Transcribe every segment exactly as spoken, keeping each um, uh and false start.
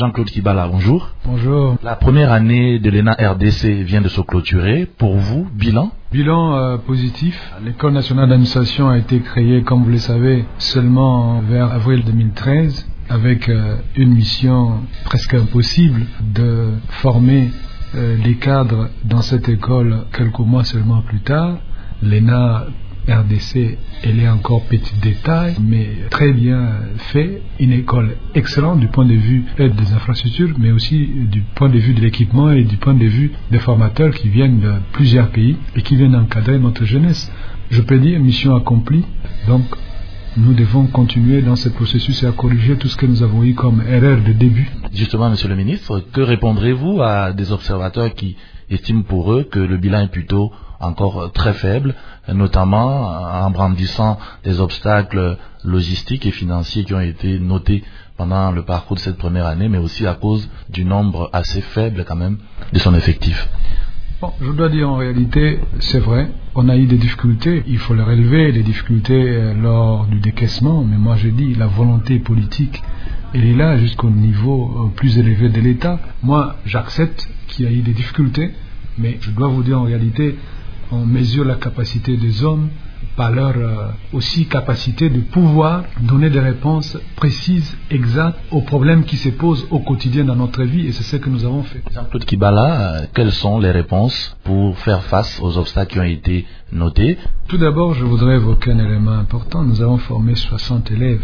Jean-Claude Kibala, bonjour. Bonjour. La première année de l'E N A R D C vient de se clôturer. Pour vous, bilan? Bilan euh, positif. L'École nationale d'administration a été créée, comme vous le savez, seulement vers avril deux mille treize, avec euh, une mission presque impossible de former euh, les cadres dans cette école quelques mois seulement plus tard. L'E N A R D C, elle est encore petit détail, mais très bien fait. Une école excellente du point de vue des infrastructures, mais aussi du point de vue de l'équipement et du point de vue des formateurs qui viennent de plusieurs pays et qui viennent encadrer notre jeunesse. Je peux dire mission accomplie. Donc, nous devons continuer dans ce processus et à corriger tout ce que nous avons eu comme erreur de début. Justement, Monsieur le Ministre, que répondrez-vous à des observateurs qui estiment pour eux que le bilan est plutôt encore très faible, notamment en brandissant des obstacles logistiques et financiers qui ont été notés pendant le parcours de cette première année, mais aussi à cause du nombre assez faible quand même de son effectif? Bon, je dois dire en réalité, c'est vrai, on a eu des difficultés, il faut les relever, les difficultés lors du décaissement, mais moi je dis la volonté politique, elle est là jusqu'au niveau plus élevé de l'État. Moi, j'accepte qu'il y a eu des difficultés, mais je dois vous dire en réalité, on mesure la capacité des hommes par leur euh, aussi capacité de pouvoir donner des réponses précises, exactes aux problèmes qui se posent au quotidien dans notre vie, et c'est ce que nous avons fait. Jean-Claude Kibala, euh, quelles sont les réponses pour faire face aux obstacles qui ont été notés? Tout d'abord, je voudrais évoquer un élément important. Nous avons formé soixante élèves.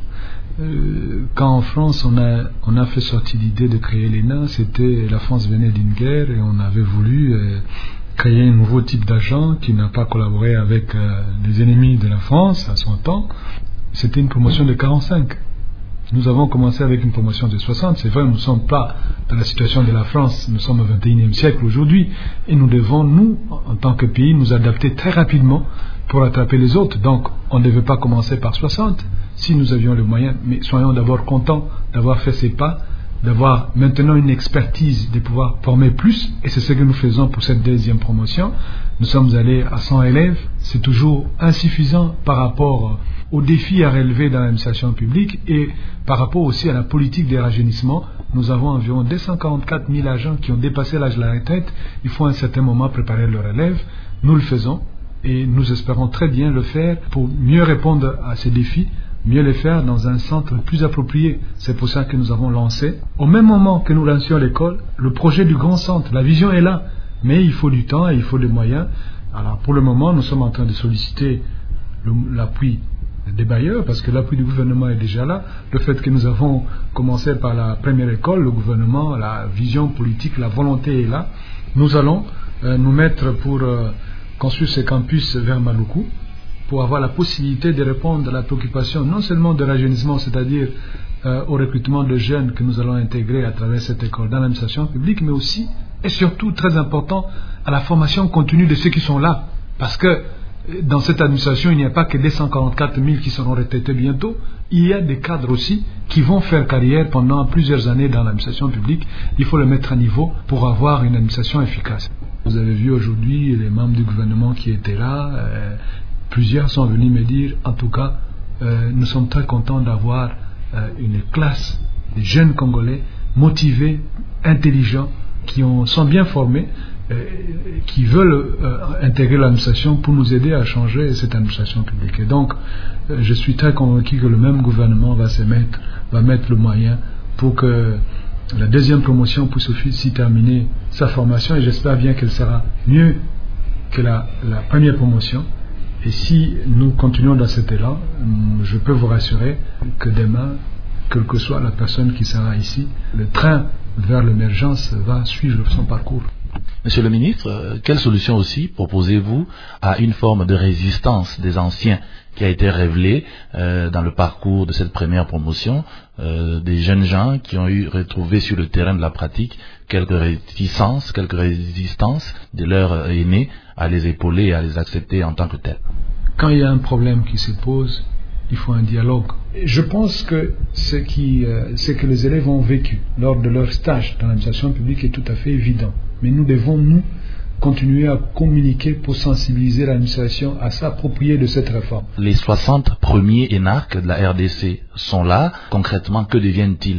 Euh, quand en France on a, on a fait sortir l'idée de créer l'E N A, c'était la France venait d'une guerre et on avait voulu euh, créer un nouveau type d'agent qui n'a pas collaboré avec euh, les ennemis de la France à son temps. C'était une promotion de quarante-cinq. Nous avons commencé avec une promotion de soixante. C'est vrai, nous ne sommes pas dans la situation de la France, nous sommes au vingt et unième siècle aujourd'hui, et nous devons, nous, en tant que pays, nous adapter très rapidement pour attraper les autres. Donc, on ne devait pas commencer par soixante, si nous avions les moyens, mais soyons d'abord contents d'avoir fait ces pas, d'avoir maintenant une expertise, de pouvoir former plus, et c'est ce que nous faisons pour cette deuxième promotion. Nous sommes allés à cent élèves, c'est toujours insuffisant par rapport aux défis à relever dans l'administration publique et par rapport aussi à la politique des rajeunissement. Nous avons environ deux cent quarante-quatre mille agents qui ont dépassé l'âge de la retraite. Il faut à un certain moment préparer leur élève. Nous le faisons et nous espérons très bien le faire pour mieux répondre à ces défis, mieux les faire dans un centre plus approprié. C'est pour ça que nous avons lancé, au même moment que nous lancions l'école, le projet du grand centre. La vision est là, mais il faut du temps et il faut des moyens. Alors pour le moment, nous sommes en train de solliciter le, l'appui des bailleurs, parce que l'appui du gouvernement est déjà là. Le fait que nous avons commencé par la première école, le gouvernement, la vision politique, la volonté est là. Nous allons euh, nous mettre pour euh, construire ce campus vers Maluku, pour avoir la possibilité de répondre à la préoccupation non seulement de rajeunissement, c'est-à-dire euh, au recrutement de jeunes que nous allons intégrer à travers cette école dans l'administration publique, mais aussi et surtout, très important, à la formation continue de ceux qui sont là. Parce que dans cette administration, il n'y a pas que deux cent quarante-quatre mille qui seront retraités bientôt. Il y a des cadres aussi qui vont faire carrière pendant plusieurs années dans l'administration publique. Il faut le mettre à niveau pour avoir une administration efficace. Vous avez vu aujourd'hui les membres du gouvernement qui étaient là. Euh, plusieurs sont venus me dire, en tout cas, euh, nous sommes très contents d'avoir euh, une classe de jeunes Congolais motivés, intelligents, qui ont, sont bien formés, euh, qui veulent euh, intégrer l'administration pour nous aider à changer cette administration publique. Et donc, euh, je suis très convaincu que le même gouvernement va se mettre, va mettre le moyen pour que la deuxième promotion puisse aussi terminer sa formation, et j'espère bien qu'elle sera mieux que la, la première promotion. Et si nous continuons dans cet élan, je peux vous rassurer que demain, quelle que soit la personne qui sera ici, le train vers l'émergence va suivre son parcours. Monsieur le ministre, quelle solution aussi proposez-vous à une forme de résistance des anciens qui a été révélée euh, dans le parcours de cette première promotion, euh, des jeunes gens qui ont eu retrouvé sur le terrain de la pratique quelques réticences, quelques résistances de leurs aînés à les épauler et à les accepter en tant que tels? Quand il y a un problème qui se pose, il faut un dialogue. Je pense que ce, qui, euh, ce que les élèves ont vécu lors de leur stage dans l'administration publique est tout à fait évident. Mais nous devons, nous, continuer à communiquer pour sensibiliser l'administration à s'approprier de cette réforme. Les soixante premiers énarques de la R D C sont là. Concrètement, que deviennent-ils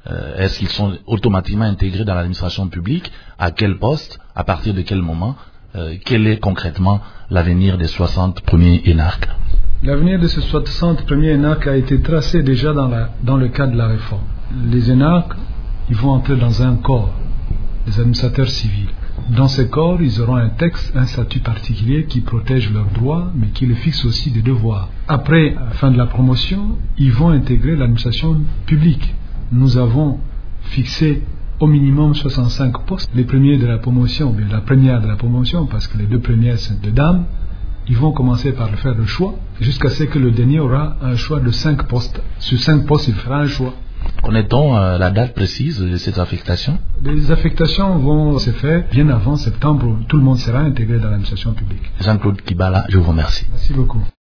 euh, est-ce qu'ils sont automatiquement intégrés dans l'administration publique? À quel poste? À partir de quel moment? euh, Quel est concrètement l'avenir des soixante premiers énarques? L'avenir de ces soixante premiers énarques a été tracé déjà dans, la, dans le cadre de la réforme. Les énarques, ils vont entrer dans un corps, les administrateurs civils. Dans ce corps, ils auront un texte, un statut particulier qui protège leurs droits, mais qui les fixe aussi des devoirs. Après, à la fin de la promotion, ils vont intégrer l'administration publique. Nous avons fixé au minimum soixante-cinq postes. Les premiers de la promotion, bien la première de la promotion, parce que les deux premières sont des dames, ils vont commencer par faire le choix, jusqu'à ce que le dernier aura un choix de cinq postes. Sur cinq postes, il fera un choix. Connaît-on euh, la date précise de cette affectation? Les affectations vont se faire bien avant septembre, où tout le monde sera intégré dans l'administration publique. Jean-Claude Kibala, je vous remercie. Merci beaucoup.